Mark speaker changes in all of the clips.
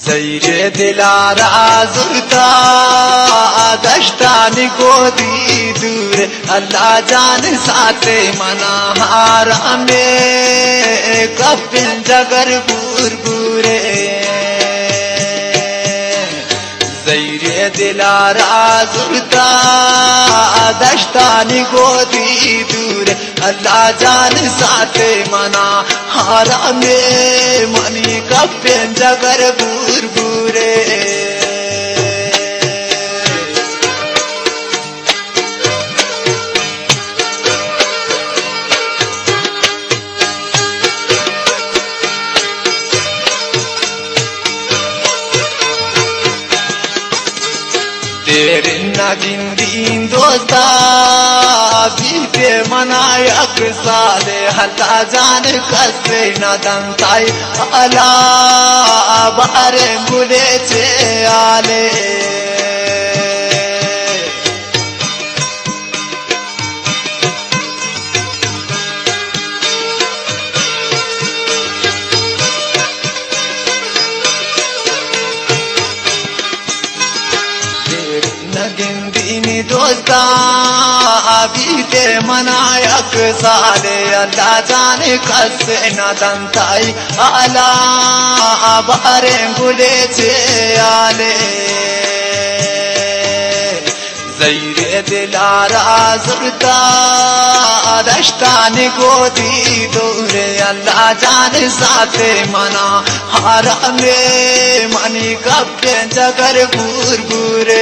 Speaker 1: زیر دلارا زرتا دشتانی گودی دور اللہ جان ساتھ منا حرام کفن جگر بور بورے زیر دلارا زرتا دشتانی گودی دور اللہ جان ساتھ منا حرام منی کفن جگر بور بورے نگین دوستا بیتے منایق سالے حلا جان کسے ندن تائی علا بارے بلے چے آلے دوستا بیتے منایق سالے اللہ جانے کس ندن تائی آلا بارے گلے چے آلے زیر دلارا زرتا دشتانی گودی دورے اللہ جانے ساتھ منا حرام منی کپن جگر بور بورے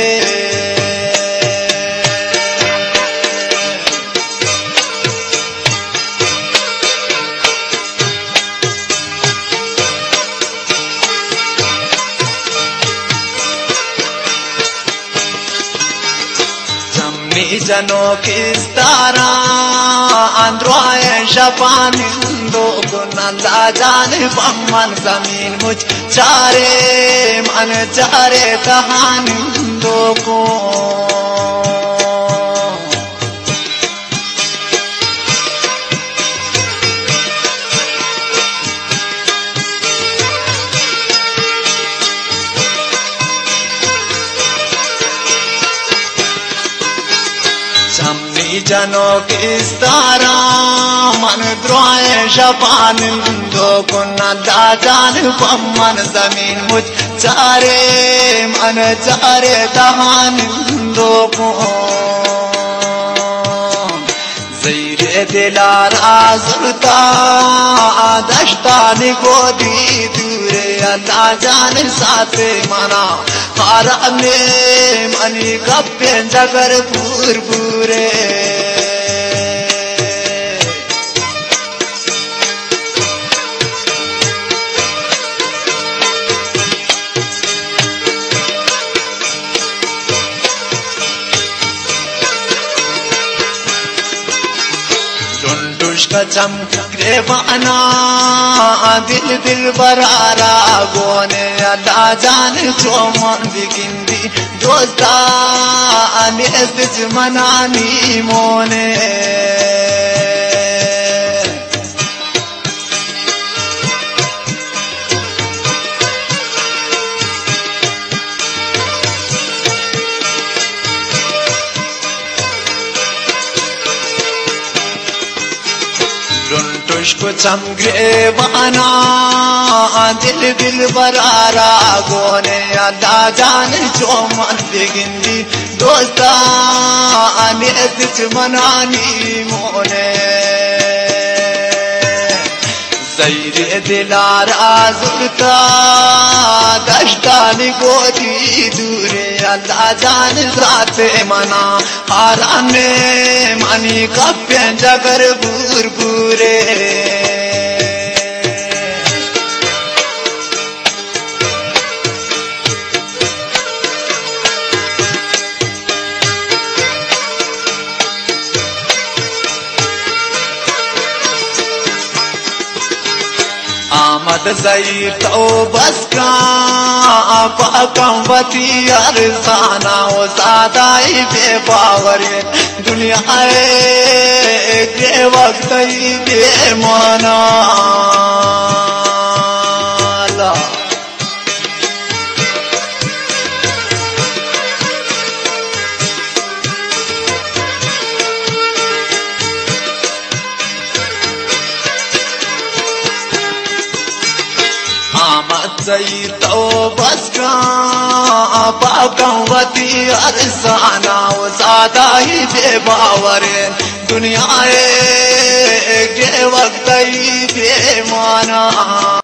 Speaker 1: जनों किस तरह अंदरों शपान दो गुनाला जाने बमन जमीन मुझ चारे मन चारे तहान दो को जनों किस तरह मन द्रोह शबान दो गुनाला जान बमन जमीन मुझ चारे मन चारे दहान दो को ज़ीरे दिलारा ज़ुरता दश्तानी गोदी दूरे अल्लाह जान साथ मना हराम मनी कप्पें जगर पूर पूरे चमके बना दिल दिल बरारा गोने अल्लाह जान जो मन बिगिंदी दोस्ता अनेस मनानी मोने को चमके बना दिल दिल बरारा गोने अल्लाह जान जो मन बिगिंदी दोस्ता अनेस मनानी मोने ज़ीरे दिलारा ज़ुरता दश्तानी गोदी दूरे अल्लाह जान साथ मना हराम मनी कप्पें जगर बूर बूरे आमद ज़ईर तो बस का पाकम वती अरसाना वो सादाई बेबावर दुनिया के वक्त ही बेमाना आमद सही तो बस का पाकवती अरसाना ज्यादा ही बेबावर दुनिया एक जे वक्त ही बेमाना।